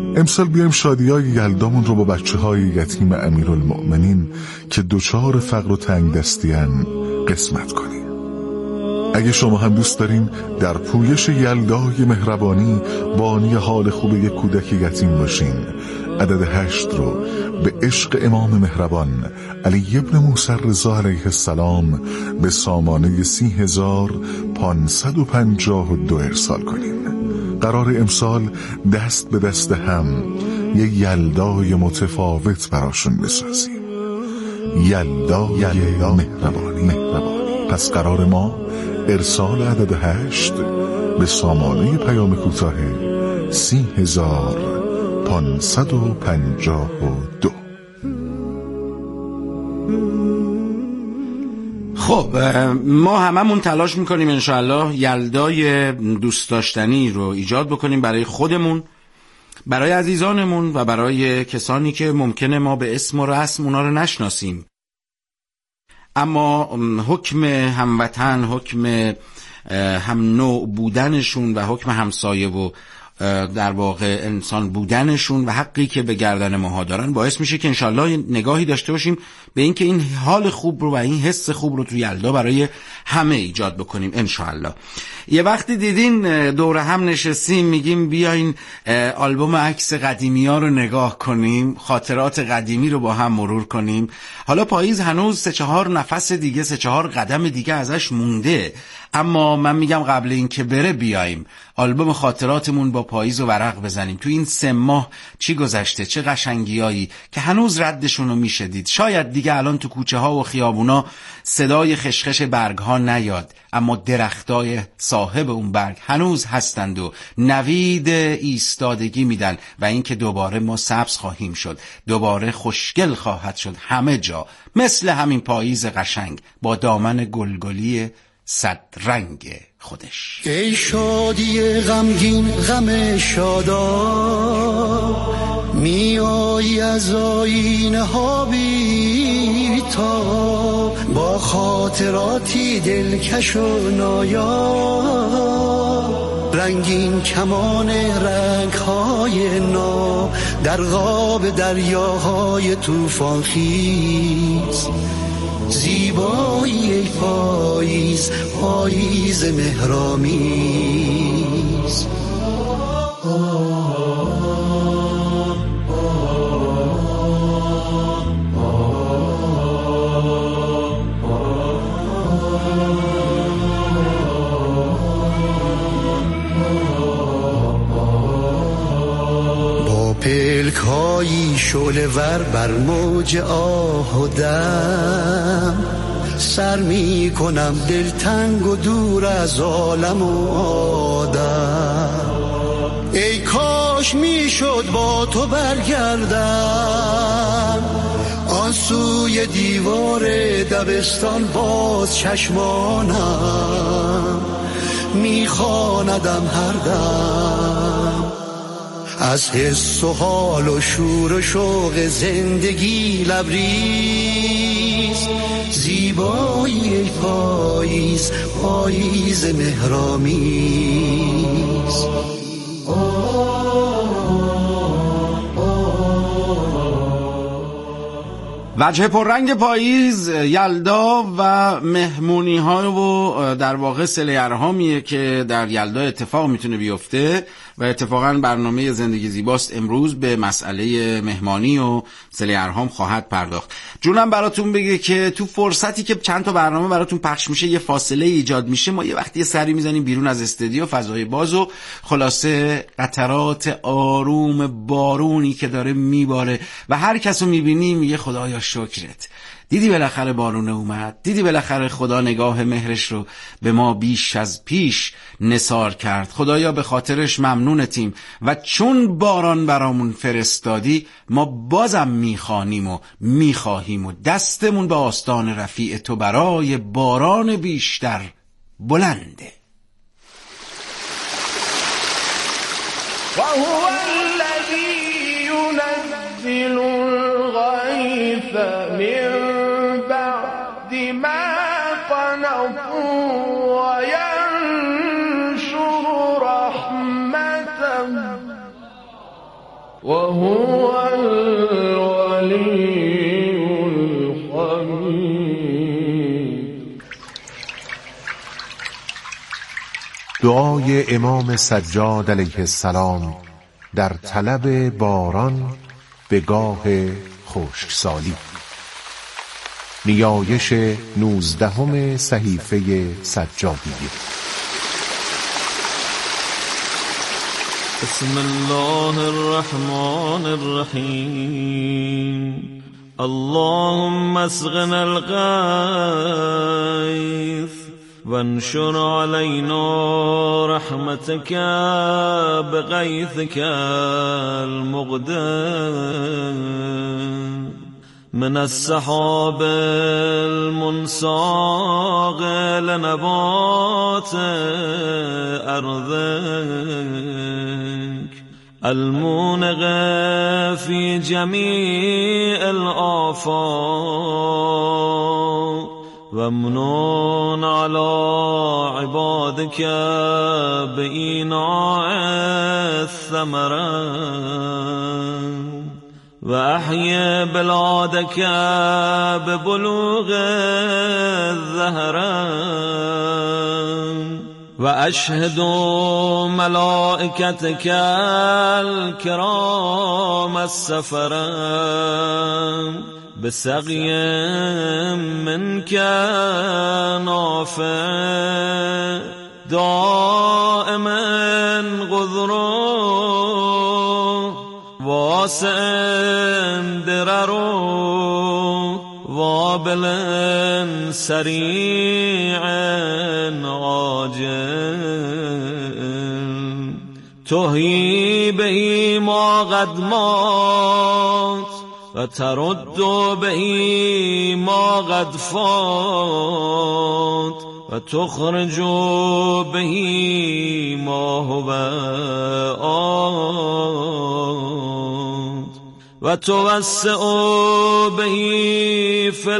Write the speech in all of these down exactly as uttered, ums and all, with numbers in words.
امسال بیایم شادیای یلدامون رو با بچه های یتیم امیرالمؤمنین که دچار فقر و تنگ دستی‌اند قسمت کنیم. اگه شما هم دوست دارین در پویش یلدای مهربانی بانی حال خوب یک کودک یتیم باشین، عدد هشت رو به عشق امام مهربان علی ابن موسی رضا علیه السلام به سامانه سی هزار پانصد و پنجاه و دو ارسال کنین. قرار امسال دست به دست هم یک یلدای متفاوت براشون بسازیم. یلدای, یلدای مهربانی. مهربانی پس قرار ما ارسال عدد هشت به سامانه پیام کوتاه سی هزار پانصد و پنجاه و دو. خب ما هممون تلاش میکنیم انشاءالله یلدای دوست داشتنی رو ایجاد بکنیم برای خودمون، برای عزیزانمون و برای کسانی که ممکنه ما به اسم و رسم اونا رو نشناسیم، اما حکم هموطن، حکم هم نوع بودنشون و حکم همسایه و در واقع انسان بودنشون و حقی که به گردن ماها دارن باعث میشه که انشالله نگاهی داشته باشیم به این که این حال خوب رو و این حس خوب رو تو یلدا برای همه ایجاد بکنیم انشالله. یه وقتی دیدین دور هم نشستیم میگیم بیاین آلبوم عکس قدیمی ها رو نگاه کنیم، خاطرات قدیمی رو با هم مرور کنیم. حالا پاییز هنوز سه چهار نفس دیگه، سه چهار قدم دیگه ازش مونده، اما من میگم قبل این که بره بیایم آلبوم خاطراتمون با پاییز و ورق بزنیم. تو این سه ماه چی گذشته، چه قشنگیایی که هنوز ردشون رو میشدید. شاید دیگه الان تو کوچه ها و خیابونا صدای خشخش برگ ها نیاد، اما درختای صاحب اون برگ هنوز هستند و نوید ایستادگی میدن و اینکه دوباره ما سبز خواهیم شد، دوباره خوشگل خواهد شد همه جا، مثل همین پاییز قشنگ با دامن گلگلی صد رنگ خودش. ای شادی غمگین غم شادا، می آیی از آینه ها بی تا، با خاطراتی دلکش و نایاب، رنگین کمان رنگ های نو در غاب دریاهای طوفان خیز، زیبایی پاییز، پاییز مهرامیز. با پلکایی شعله ور بر موج آه و دم، سر می کنم دلتنگ و دور از عالم و آدم. ای کاش می شد با تو برگردم، آن سوی دیوار دبستان باز چشمانم می خواندم هر دم، از حس و حال و شور و شوق زندگی لبریز، زیبایی پاییز، پاییز مهرامیز. وجه پررنگ پاییز، یلدا و مهمونی ها و در واقع صله ارحامیه که در یلدا اتفاق میتونه بیفته و اتفاقا برنامه زندگی زیباست امروز به مسئله مهمانی و صله ارحام خواهد پرداخت. جونم براتون بگه که تو فرصتی که چند تا برنامه براتون پخش میشه یه فاصله ایجاد میشه، ما یه وقتی یه سری میزنیم بیرون از استودیو فضای باز و خلاصه قطرات آروم بارونی که داره میباره و هر کسو میبینی میگه خدایا شکرت، دیدی بالاخره بارونه اومد، دیدی بالاخره خدا نگاه مهرش رو به ما بیش از پیش نثار کرد، خدایا به خاطرش ممنونتیم و چون باران برامون فرستادی ما بازم میخوانیم و میخواهیم و دستمون به آستان رفیع تو برای باران بیشتر بلنده. و هو الذی ينزل الغیث من بعد ما قنطوا و ینشر رحمته وهو الولي الحمید. دعای امام سجاد علیه السلام در طلب باران به گاه خشکسالی. نیایش نوزدهم صحیفه سجادیه. بسم الله الرحمن الرحیم. اللهم اسقنا الغیث وانشر علينا رحمتك بغيثك المقدم من السحاب المنساق لنبات أرضك المونغ في جميع الآفاق وامنون على عبادك بإيناع الثمرة وأحيي بلادك ببلوغ الزهرة وأشهد ملائكتك الكرام السفرة بسقي منك نافع دائما غذر واسع درر وابل سريع عاجل تحيي به ما قد مات وترد به ما قد فات وتخرج به ما هو آت وتوسع به في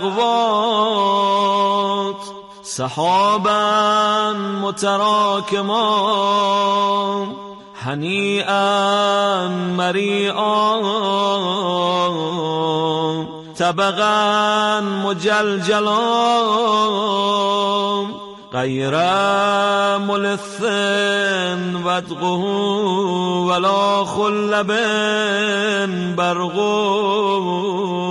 الأغواط سحابا متراكما هنيئا مريئا طبقا مجلجلا غير ملث ودغه ولا خلب برغو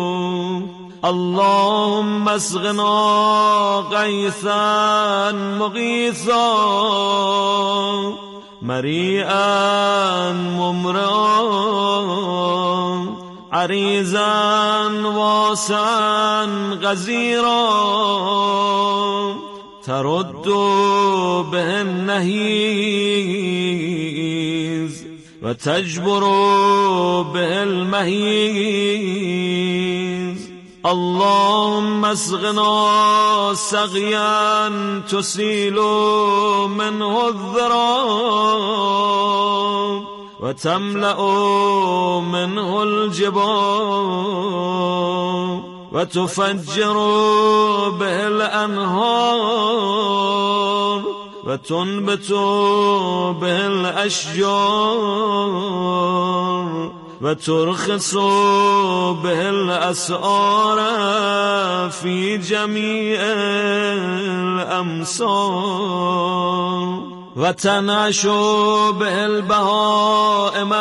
اللهم اسقنا غيثا مغيثا مريئا ممرا عريزا واسعا غزيرا ترد به النهيز وتجبر به المهيز اللهم اسقنا سقيا تسيل منه الذراب وتملأ منه الجبال وتفجر به الأنهار وتنبت به الأشجار وترخص به الأسعار في جميع الأمصار وتنعش به البهائم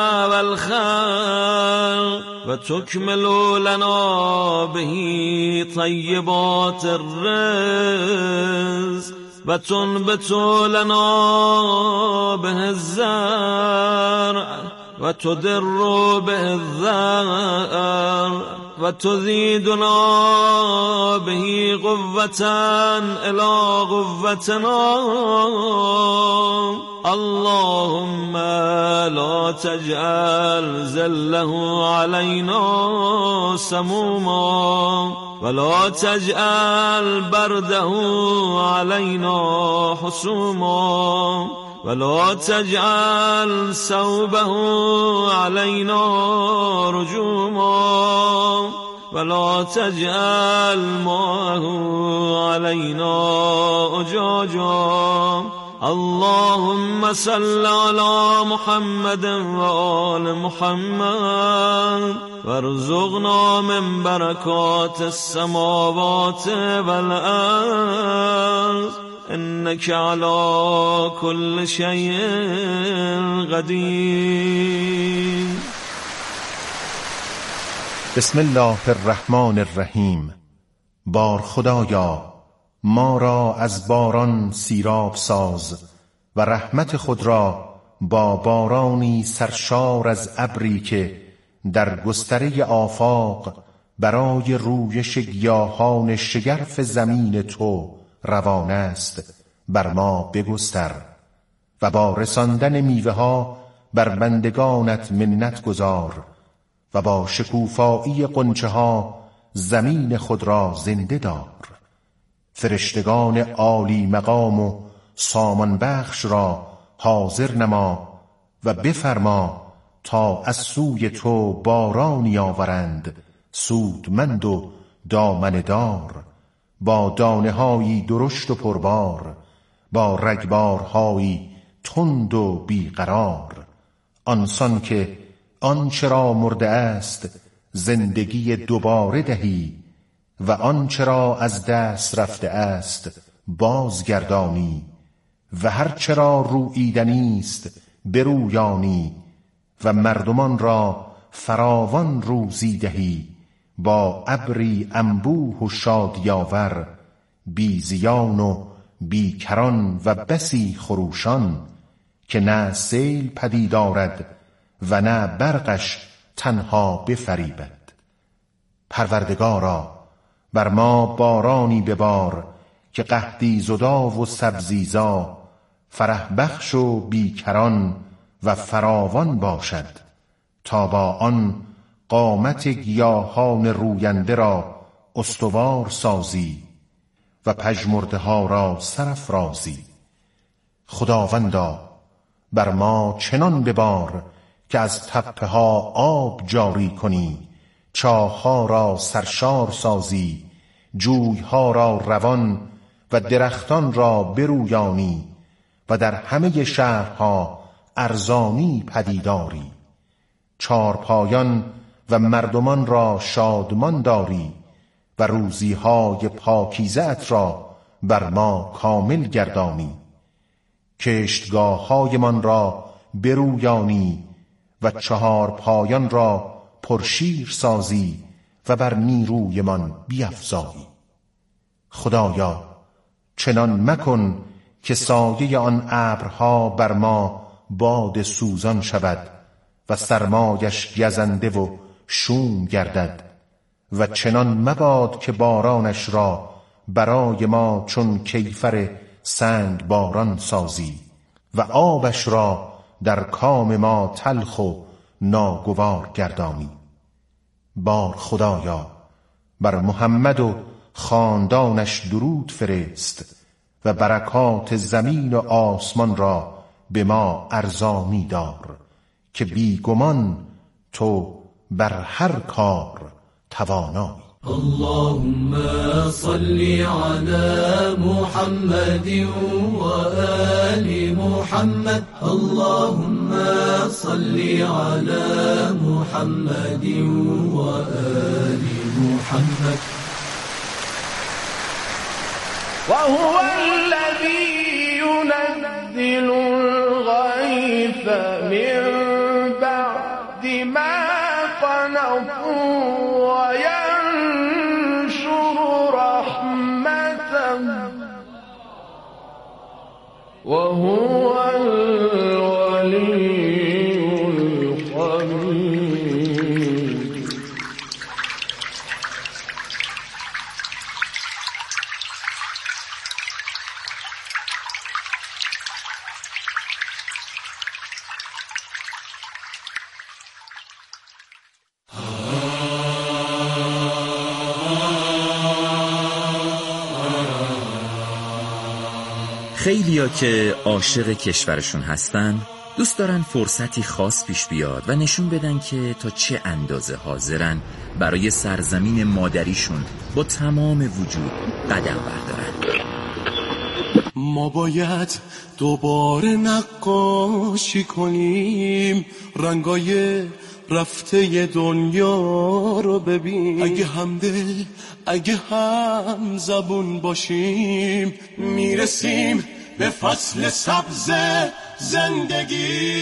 والخلق وتكمل لنا به طيبات الرزق وتنبت لنا به الزرع وتدر به الذر وتزيدنا به قوة إلى قوتنا اللهم لا تجعل ذله علينا سموما ولا تجعل برده علينا حسوما ولا تجعل ثوبه علينا رجوما ولا تجعل ماءه علينا أجاجا اللهم صل على محمد و آل محمد وارزقنا من برکات السماوات والارض انك على كل شيء قدیر. بسم الله الرحمن الرحیم. بار خدایا ما را از باران سیراب ساز و رحمت خود را با بارانی سرشار از ابری که در گستره آفاق برای رویش گیاهان شگرف زمین تو روان است بر ما بگستر و با رساندن میوه ها بر بندگانت منت گذار و با شکوفایی غنچه ها زمین خود را زنده دار. فرشتگان عالی مقام و سامان بخش را حاضر نما و بفرما تا از سوی تو بارانی آورند سودمند و دامنه دار، با دانه هایی درشت و پربار، با رگبارهایی تند و بیقرار. آنسان که آنچه را مرده است زندگی دوباره دهی و آنچه را از دست رفته است بازگردانی و هر چه را روییدنی است برویانی و مردمان را فراوان روزی دهی با ابری انبوه و شادیاور، بی زیان و بی کران و بسی خروشان که نه سیل پدید آرد و نه برقش تنها بفریبد. پروردگارا بر ما بارانی ببار که قحطی زدا و سبزیزا، فرح بخش و بیکران و فراوان باشد، تا با آن قامت گیاهان روینده را استوار سازی و پژمرده ها را سرافرازی. خداوندا بر ما چنان ببار که از تپه ها آب جاری کنی، چاه‌ها را سرشار سازی، جوی‌ها را روان و درختان را برویانی و در همه شهرها ارزانی پدیداری. چارپایان و مردمان را شادمان داری و روزی‌های پاکیزه‌ات را بر ما کامل گردانی. کشتگاه‌هایمان را برویانی و چهار پایان را پرشیر سازی و بر نیرویمان بیفزایی. خدایا چنان مکن که سایه آن ابرها بر ما باد سوزان شود و سرمایش گزنده و شوم گردد و چنان مباد که بارانش را برای ما چون کیفر سنگ باران سازی و آبش را در کام ما تلخ و ناگوار گردانی. بار خدایا بر محمد و خاندانش درود فرست و برکات زمین و آسمان را به ما ارزانی دار که بیگمان تو بر هر کار توانایی. اللهم صل على محمد وآل محمد. اللهم صل على محمد وآل محمد. وهو الذي ينزل الغيث من بعد ما قنطوا وينشر رحمته وهو الولي الحميد. خیلیا که عاشق کشورشون هستن دوست دارن فرصتی خاص پیش بیاد و نشون بدن که تا چه اندازه حاضرن برای سرزمین مادریشون با تمام وجود قدم بردارن. ما باید دوباره نقاشی کنیم، رنگای رفته دنیا رو ببین. اگه همدل اگه هم زبون باشیم، میرسیم به فصل سبز زندگی.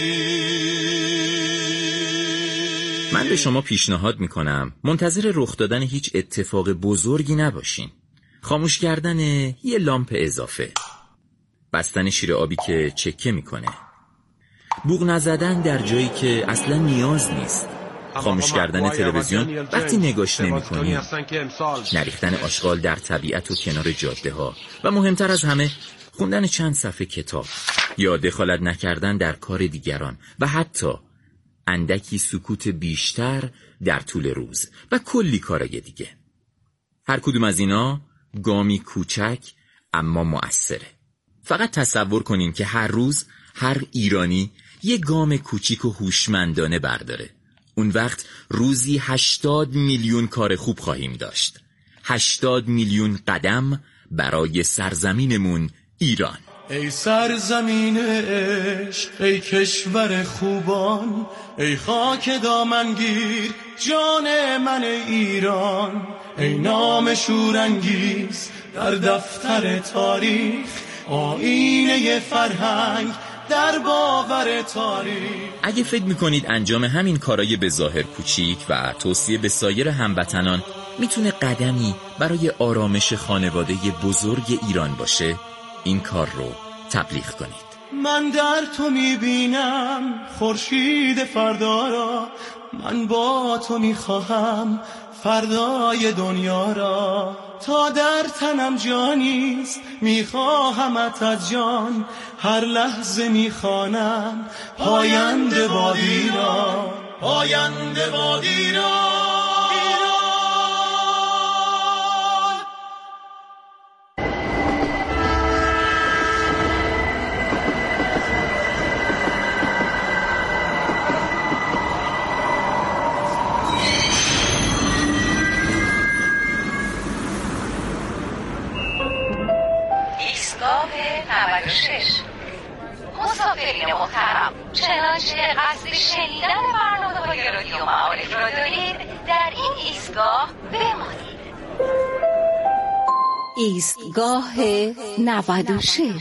من به شما پیشنهاد میکنم منتظر رخ دادن هیچ اتفاق بزرگی نباشین. خاموش کردن یه لامپ اضافه، بستن شیر آبی که چکه میکنه، بوق نزدن در جایی که اصلا نیاز نیست، خاموش کردن تلویزیون وقتی نگاش نمی‌کنی، نریختن آشغال در طبیعت و کنار جاده ها، و مهمتر از همه خوندن چند صفحه کتاب یا دخالت نکردن در کار دیگران، و حتی اندکی سکوت بیشتر در طول روز و کلی کارای دیگه. هر کدوم از اینا گامی کوچک اما مؤثره. فقط تصور کنین که هر روز هر ایرانی یه گام کوچیک و هوشمندانه برداره. اون وقت روزی هشتاد میلیون کار خوب خواهیم داشت. هشتاد میلیون قدم برای سرزمینمون ایران. ای سرزمین عشق، ای کشور خوبان، ای خاک دامنگیر جان من ایران، ای نام شورانگیز در دفتر تاریخ، آینه فرهنگ در باور تاریخ. اگه فکر میکنید انجام همین کارای به ظاهر کوچیک و توصیه به سایر هموطنان میتونه قدمی برای آرامش خانواده بزرگ ایران باشه، این کار رو تبلیغ کنید. من در تو میبینم خورشید فردا را، من با تو میخواهم فردای دنیا را، تا در تنم جانیست میخواهمت از جان، هر لحظه میخوانم پاینده بادی را، پاینده بادی را. نود و شش. مسافرین محترم، چنانچه قصد شنیدن برنامه‌های رادیو معارف را دارید، در این ایستگاه بمانید. ایستگاه نود و شش.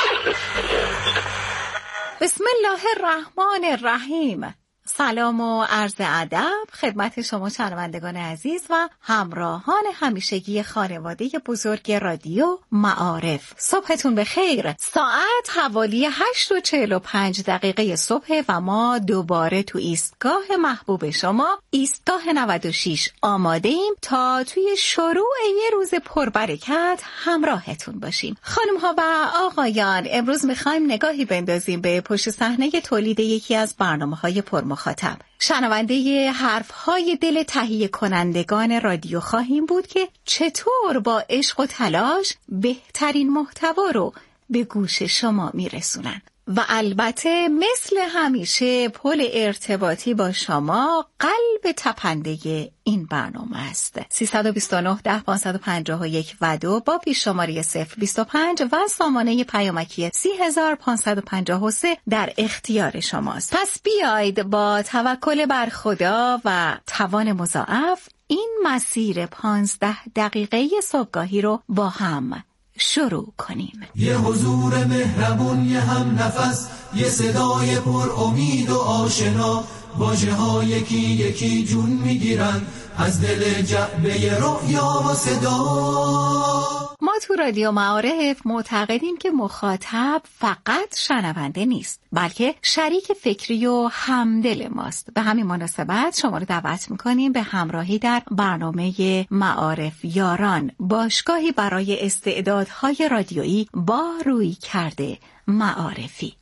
بسم الله الرحمن الرحیم. سلام و عرض ادب خدمت شما شنوندگان عزیز و همراهان همیشگی خانواده بزرگ رادیو معارف. صبحتون بخیر. ساعت حوالی هشت و چهل و پنج دقیقه صبح و ما دوباره تو ایستگاه محبوب شما، ایستگاه نود و شش، آماده ایم تا توی شروع یه روز پربرکت همراهتون باشیم. خانم ها و آقایان، امروز میخوایم نگاهی بندازیم به پشت صحنه تولید یکی از برنامه‌های پرمخاطب. شنونده حرفهای دل تهیه کنندگان رادیو خواهیم بود که چطور با عشق و تلاش بهترین محتوا رو به گوش شما میرسونن. و البته مثل همیشه پل ارتباطی با شما قلب تپنده این برنامه است. سیصد و بیست و نه ده پانصد و پنجاه و یک و دو با پیش شماره صفر بیست و پنج و سامانه پیامکی سی هزار پانصد و پنجاه و سه در اختیار شماست. پس بیایید با توکل بر خدا و توان مضاعف این مسیر پانزده دقیقه صبحگاهی رو با هم شروع کنیم. یه حضور مهربون، یه هم نفس، یه صدای پر امید و آشنا، واژه ها یکی یکی جون میگیرن از دل جعبه رؤیا و صدا. ما تو رادیو معارف معتقدیم که مخاطب فقط شنونده نیست، بلکه شریک فکری و همدل ماست. به همین مناسبت شما رو دعوت میکنیم به همراهی در برنامه معارف یاران، باشگاهی برای استعدادهای رادیویی با روی کرده معارفی.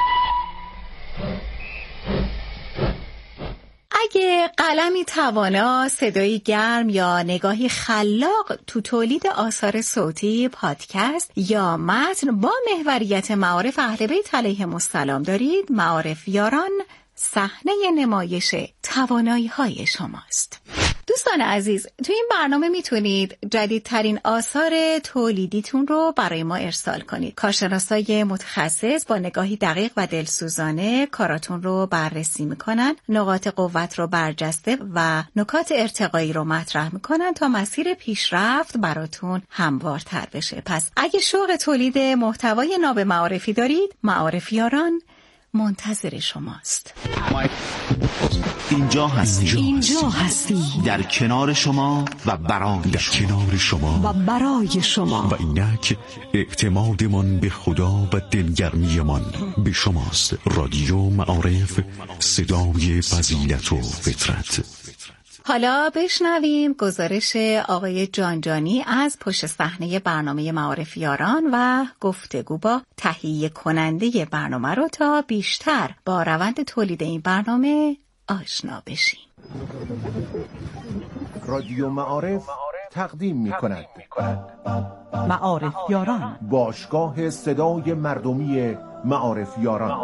اگه قلمی توانا، صدایی گرم یا نگاهی خلاق تو تولید آثار صوتی، پادکست یا متن با محوریت معارف اهل بیت علیهم السلام دارید، معارف یاران صحنه نمایش توانایی های شماست. دوستان عزیز، تو این برنامه میتونید جدیدترین آثار تولیدیتون رو برای ما ارسال کنید. کارشناسای متخصص با نگاهی دقیق و دلسوزانه کاراتون رو بررسی میکنن، نقاط قوت رو برجسته و نکات ارتقایی رو مطرح میکنن تا مسیر پیشرفت براتون هموارتر بشه. پس اگه شوق تولید محتوای ناب معارفی دارید، معارفیاران منتظر شماست. اینجا هستی. اینجا هستی. در کنار شما و برای در کنار شما و برای شما. و اینک اعتمادمان به خدا و دلگرمیمان به شماست. رادیو معارف، صدای فضیلت و فطرت. حالا بشنویم گزارش آقای جانجانی از پشت صحنه برنامه معارفیاران و گفتگو با تهیه کننده برنامه رو تا بیشتر با روند تولید این برنامه آشنا بشیم. رادیو معارف تقدیم می کند معارفیاران، باشگاه صدای مردمی معارفیاران.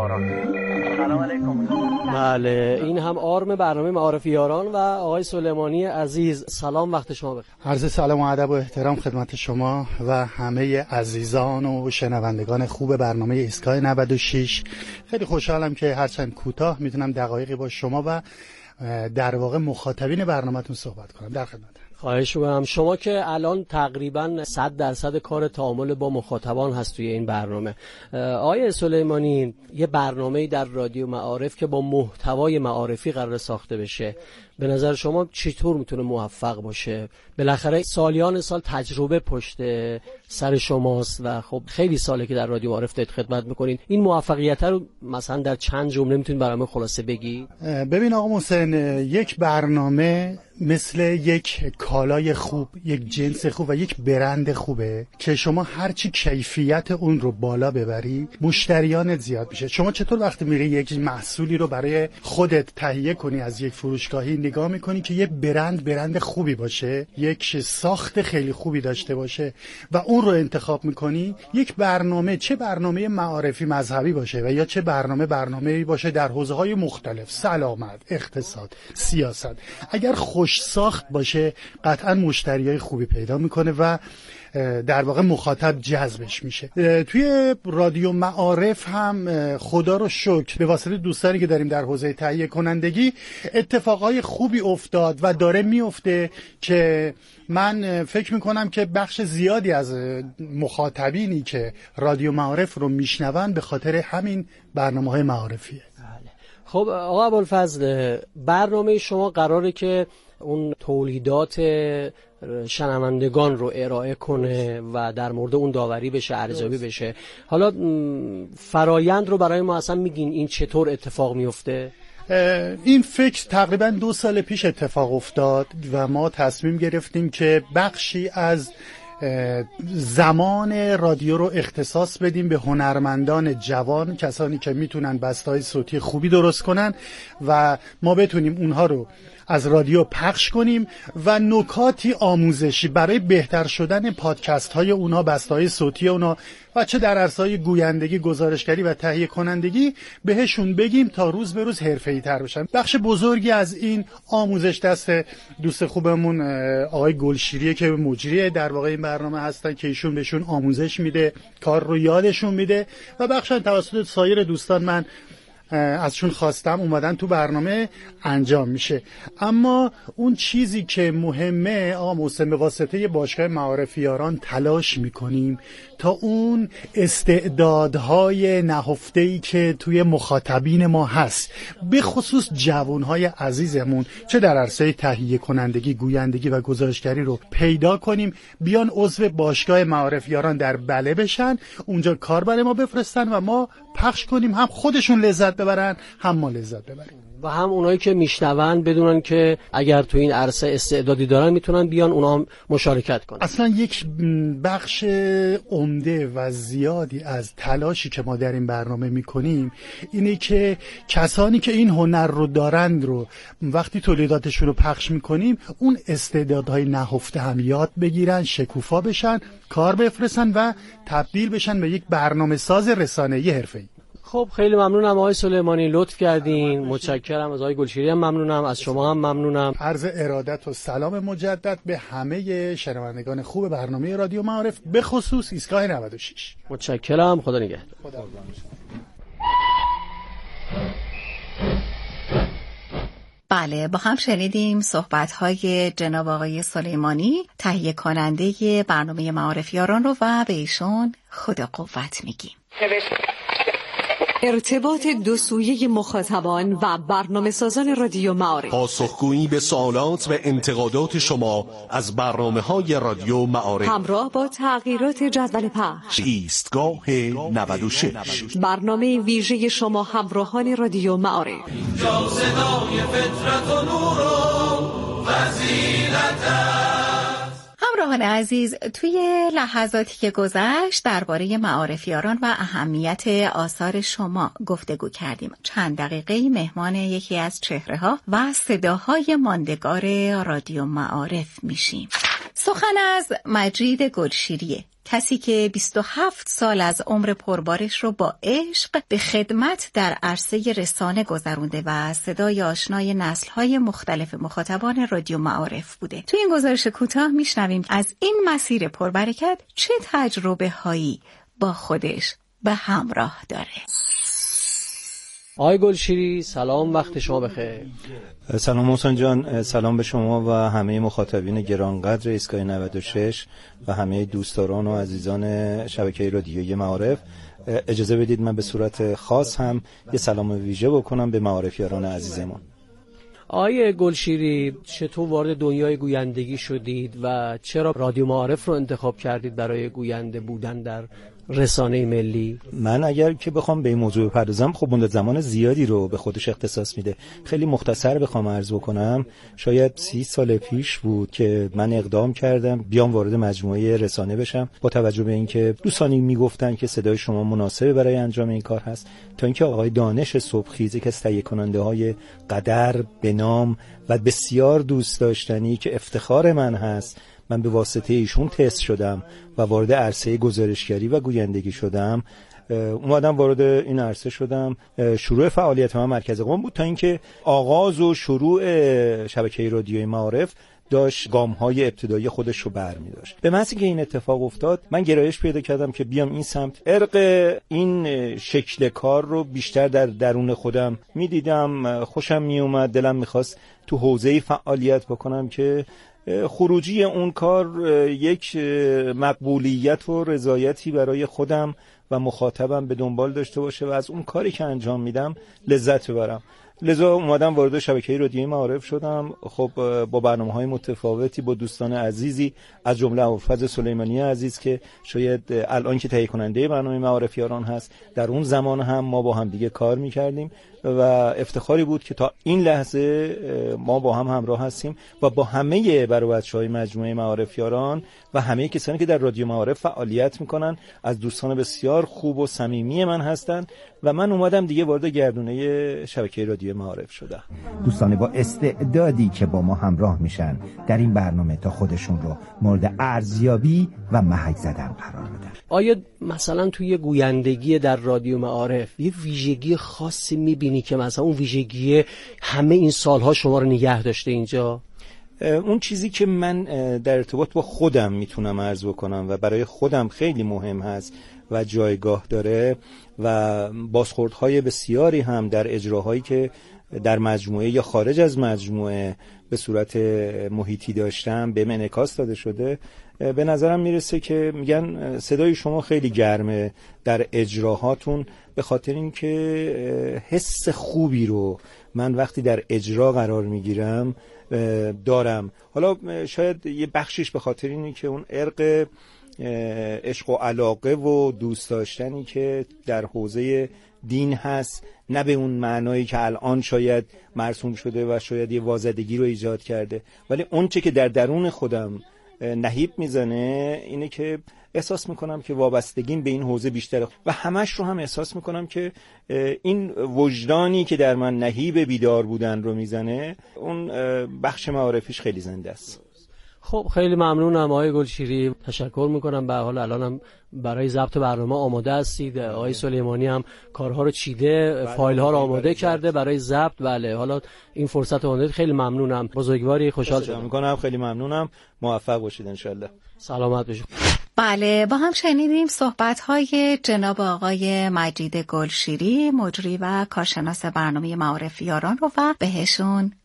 سلام علیکم. بله، این هم آرم برنامه معارفیاران و آقای سلیمانی عزیز. سلام، وقت شما بخیر. عرض سلام و ادب و احترام خدمت شما و همه عزیزان و شنوندگان خوب برنامه ایستگاه نود و شش. خیلی خوشحالم که هرچند کوتاه میتونم دقایقی با شما و در واقع مخاطبین برنامه‌تون صحبت کنم. در خدمت. خواهش می‌کنم. شما که الان تقریباً صد درصد کار تعامل با مخاطبان هست توی این برنامه. آقای سلیمانی، یه برنامه‌ای در رادیو معارف که با محتوای معارفی قرار ساخته بشه، به نظر شما چطور میتونه موفق باشه؟ بالاخره سالیان سال تجربه پشت سر شماست و خب خیلی ساله که در رادیو معارف دارید خدمت میکنید. این موفقیت رو مثلا در چند جمله میتونید برام خلاصه بگی؟ ببین آقا محسن، یک برنامه مثل یک کالای خوب، یک جنس خوب و یک برند خوبه که شما هرچی کیفیت اون رو بالا ببری مشتریانت زیاد میشه. شما چطور وقتی میری یک محصولی رو برای خودت تهیه کنی از یک فروشگاهی نگاه میکنی که یک برند برند خوبی باشه، یک ساخت خیلی خوبی داشته باشه و اون رو انتخاب میکنی، یک برنامه چه برنامه معارفی مذهبی باشه و یا چه برنامه برنامه‌ای باشه در حوزه‌های مختلف، سلامت، اقتصاد، سیاست، اگر خوش ساخت باشه قطعا مشتریای خوبی پیدا میکنه و در واقع مخاطب جذبش میشه. توی رادیو معارف هم خدا رو شکر به واسطه دوستانی که داریم در حوزه تهیه کنندگی اتفاقای خوبی افتاد و داره میفته که من فکر میکنم که بخش زیادی از مخاطبینی که رادیو معارف رو میشنون به خاطر همین برنامه‌های معارفیه. خب آقا ابوالفضل، برنامه شما قراره که اون تولیدات شنوندگان رو ارائه کنه و در مورد اون داوری بشه، ارزیابی بشه. حالا فرایند رو برای ما اصلا میگین این چطور اتفاق میفته؟ این فکر تقریبا دو سال پیش اتفاق افتاد و ما تصمیم گرفتیم که بخشی از زمان رادیو رو اختصاص بدیم به هنرمندان جوان، کسانی که میتونن بسته‌های صوتی خوبی درست کنن و ما بتونیم اونها رو از رادیو پخش کنیم و نکاتی آموزشی برای بهتر شدن پادکست های اونا، بسته‌های صوتی اونا و چه در عرصه‌های گویندگی، گزارشگری و تهیه کنندگی بهشون بگیم تا روز به روز حرفه‌ای تر بشن. بخش بزرگی از این آموزش دست دوست خوبمون آقای گلشیریه که مجری در واقع این برنامه هستن که ایشون بهشون آموزش میده، کار رو یادشون میده و بخش توسط سایر دوستان من ازشون خواستم اومدن تو برنامه انجام میشه. اما اون چیزی که مهمه آقا محسن، به واسطه باشگاه معارفیاران تلاش میکنیم تا اون استعدادهای نهفته‌ای که توی مخاطبین ما هست، به خصوص جوانهای عزیزمون، چه در عرصه تهیه کنندگی، گویندگی و گزارشگری رو پیدا کنیم، بیان عضو باشگاه معارفیاران در بله بشن، اونجا کار برای ما بفرستن و ما پخش کنیم، هم خودشون لذت ببرن هم ما لذت ببریم و هم اونایی که میشنون بدونن که اگر تو این عرصه استعدادی دارن میتونن بیان اونا هم مشارکت کنن. اصلا یک بخش عمده و زیادی از تلاشی که ما در این برنامه میکنیم اینه که کسانی که این هنر رو دارند رو وقتی تولیداتشون رو پخش میکنیم اون استعدادهای نهفته هم یاد بگیرن، شکوفا بشن، کار بفرستن و تبدیل بشن به یک برنامه ساز رسانه‌ای حرفه‌ای. خب خیلی ممنونم آقای سلیمانی، لطف کردین. متشکرم از آقای گلشیری، هم ممنونم از شما، هم ممنونم. عرض ارادت و سلام مجدد به همه شنوندگان خوب برنامه رادیو معارف، به خصوص ایستگاه نود و شش. متشکرم، خدا نگهدار. خدا بله، با هم شنیدیم صحبت‌های جناب آقای سلیمانی، تهیه کننده برنامه معارفیاران رو، و به ایشون خدا قوت میگیم. ارتباط دو سویه مخاطبان و برنامه سازان رادیو معارف، پاسخگویی به سوالات و انتقادات شما از برنامه‌های رادیو معارف همراه با تغییرات جدول پخش. ایستگاه نود و شش، برنامه ویژه شما همراهان رادیو معارف. اینجا صدای فطرت و نور و فضیلت. همراهان عزیز، توی لحظاتی که گذشت درباره معارفیاران و اهمیت آثار شما گفتگو کردیم. چند دقیقه مهمان یکی از چهره‌ها و صداهای ماندگار رادیو معارف میشیم. سخن از مجید گلشیریه، کسی که بیست و هفت سال از عمر پربارش رو با عشق به خدمت در عرصه رسانه گذرونده و صدای آشنای نسل‌های مختلف مخاطبان رادیو معارف بوده. تو این گزارش کوتاه میشنویم از این مسیر پربرکت چه تجربه هایی با خودش به همراه داره. آقای گلشیری سلام، وقت شما بخیر. سلام محسن جان، سلام به شما و همه مخاطبین گرانقدر ایستگاه نود و شش و همه دوستداران و عزیزان شبکه رادیویی معارف. اجازه بدید من به صورت خاص هم یه سلام ویژه بکنم به معارفیاران عزیزمون. آقای گلشیری، چطور وارد دنیای گویندگی شدید و چرا رادیو معارف رو انتخاب کردید برای گوینده بودن در رسانه ملی؟ من اگر که بخوام به این موضوع بپردازم، خب مدت زمان زیادی رو به خودش اختصاص میده. خیلی مختصر بخوام عرض بکنم، شاید سی سال پیش بود که من اقدام کردم بیام وارد مجموعه رسانه بشم، با توجه به اینکه دوستانی میگفتن که صدای شما مناسبه برای انجام این کار هست، تا اینکه آقای دانش صبحخیز که از تهیه کننده های قدر به نام و بسیار دوست داشتنی که افتخار من هست، من به واسطه ایشون تست شدم و وارد عرصه گزارشگری و گویندگی شدم. اومدم وارد این عرصه شدم. شروع فعالیت من مرکز قم بود، تا اینکه آغاز و شروع شبکه رادیوی معارف داشت گام‌های ابتدایی خودش رو برمی داشت. به محض اینکه این اتفاق افتاد، من گرایش پیدا کردم که بیام این سمت. ارق این شکل کار رو بیشتر در درون خودم میدیدم، خوشم میومد، دلم میخواست تو حوزه‌ای فعالیت بکنم که خروجی اون کار یک مقبولیت و رضایتی برای خودم و مخاطبم به دنبال داشته باشه و از اون کاری که انجام میدم لذت ببرم. لذا اومدم وارد شبکه رادیویی معارف شدم. خب با برنامه‌های متفاوتی با دوستان عزیزی از جمله ابوالفضل سلیمانی عزیز که شاید الان که تهیه کننده برنامه معارفیاران هست، در اون زمان هم ما با هم دیگه کار می‌کردیم و افتخاری بود که تا این لحظه ما با هم همراه هستیم و با همه بر و بچه‌های مجموعه معارفیاران و همه کسانی که در رادیو معارف فعالیت میکنن از دوستان بسیار خوب و صمیمی من هستند و من اومدم دیگه وارد گردونه شبکه رادیو معارف شدم. دوستان با استعدادی که با ما همراه میشن در این برنامه تا خودشون رو مورد ارزیابی و محک زدن قرار بدن. آیا مثلا توی گویندگی در رادیو معارف یه ویژگی خاصی میبینی که مثلا اون ویژگی همه این سالها شما رو نگه داشته اینجا؟ اون چیزی که من در ارتباط با خودم میتونم عرض بکنم و برای خودم خیلی مهم هست و جایگاه داره و بازخوردهای بسیاری هم در اجراهایی که در مجموعه یا خارج از مجموعه به صورت محیطی داشتم به من انعکاس داده شده، به نظرم میرسه که میگن صدای شما خیلی گرمه در اجراهاتون، به خاطر اینکه حس خوبی رو من وقتی در اجرا قرار میگیرم دارم. حالا شاید یه بخشش به خاطر اینه که اون ارق عشق و علاقه و دوست داشتنی که در حوزه دین هست، نه به اون معنایی که الان شاید مرسوم شده و شاید یه وازدگی رو ایجاد کرده، ولی اون چه که در درون خودم نهیب میزنه اینه که احساس میکنم که وابستگیم به این حوزه بیشتره و همش رو هم احساس میکنم که این وجدانی که در من نهیب بیدار بودن رو میزنه، اون بخش معارفیش خیلی زنده است. خب خیلی ممنونم آقای گلشیری، تشکر میکنم. به حال الانم برای ضبط برنامه آماده هستید. آقای سلیمانی هم کارها رو چیده، فایل ها رو آماده کرده برای ضبط. بله، حالا این فرصت رو دادید، خیلی ممنونم. بزرگواری، خوشحال شدم. میکنم خیلی ممنونم. موفق باشید ان شاء الله. سلامت باشید. بله، با هم شنیدیم صحبت‌های جناب آقای مجید گلشیری، مجری و کارشناس برنامه معارف یاران رو و بهشون